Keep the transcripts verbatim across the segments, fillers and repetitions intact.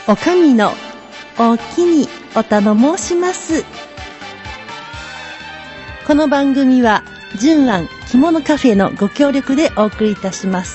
おかみのおきにお頼申します。この番組は純庵着物カフェのご協力でお送りいたします。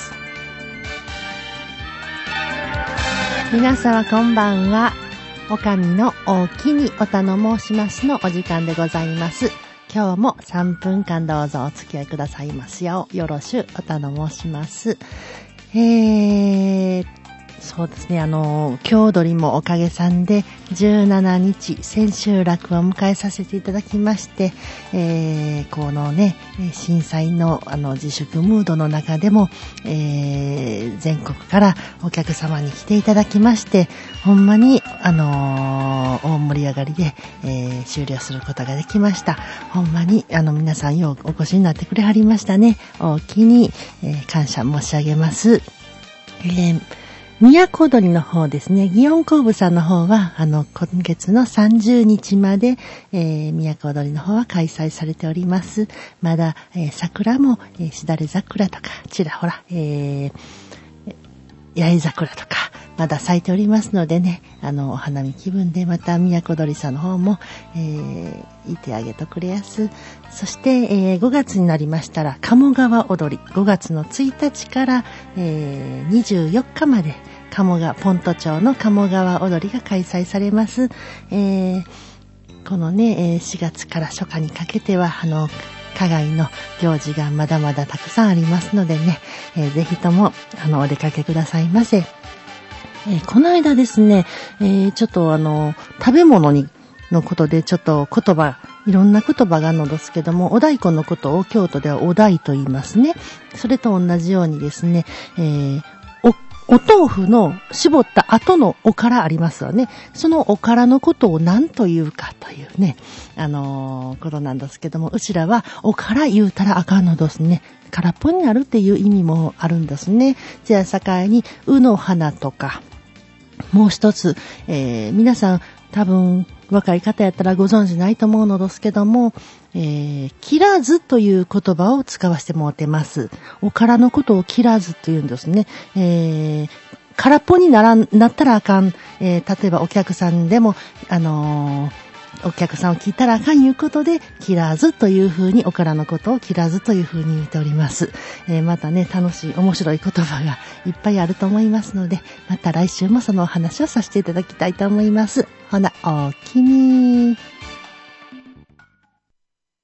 皆様こんばんは。おかみのおきにお頼申しますのお時間でございます。今日もさんぷんかんどうぞお付き合いくださいますようよろしゅうお頼申します。えーそうですね、あの郷土りもおかげさんでじゅうしちにち千秋楽を迎えさせていただきまして、えー、このね震災のあの自粛ムードの中でも、えー、全国からお客様に来ていただきまして、ほんまにあのー、大盛り上がりで、えー、終了することができました。ほんまにあの皆さんようお越しになってくれはりましたね。おおきに、えー、感謝申し上げます。えー都踊りの方ですね、祇園工部さんの方は、あの、今月のさんじゅうにちまで、えー、都踊りの方は開催されております。まだ、えー、桜も、えー、しだれ桜とか、ちらほら、えー、八重桜とか、まだ咲いておりますのでね、あの、お花見気分で、また都踊りさんの方も、えー、いてあげとくれやす。そして、えー、ごがつになりましたら、鴨川踊り、ごがつのついたちから、えー、にじゅうよっかまで、鴨川、ポント町の鴨川踊りが開催されます。えー、このね、しがつから初夏にかけては、あの、花街の行事がまだまだたくさんありますのでね、えー、ぜひとも、あの、お出かけくださいませ。えー、この間ですね、えー、ちょっとあの、食べ物に、のことでちょっと言葉、いろんな言葉があるのですけども、お大根のことを京都ではお大と言いますね。それと同じようにですね、えー、お豆腐の絞った後のおからありますわね。そのおからのことを何と言うかというね、あのー、ことなんですけども、うちらはおから言うたらあかんのですね。空っぽになるっていう意味もあるんですね。じゃあ境に、うの花とか、もう一つ、えー、皆さん多分若い方やったらご存知ないと思うのですけども、えー、切らずという言葉を使わせてもらってます。おからのことを切らずというんですね。えー、空っぽにならん、なったらあかん。えー、例えばお客さんでも、あのー、お客さんを聞いたらあかんいうことで、切らずというふうに、おからのことを切らずというふうに言っております。えー、またね、楽しい、面白い言葉がいっぱいあると思いますので、また来週もそのお話をさせていただきたいと思います。ほな、おおきに。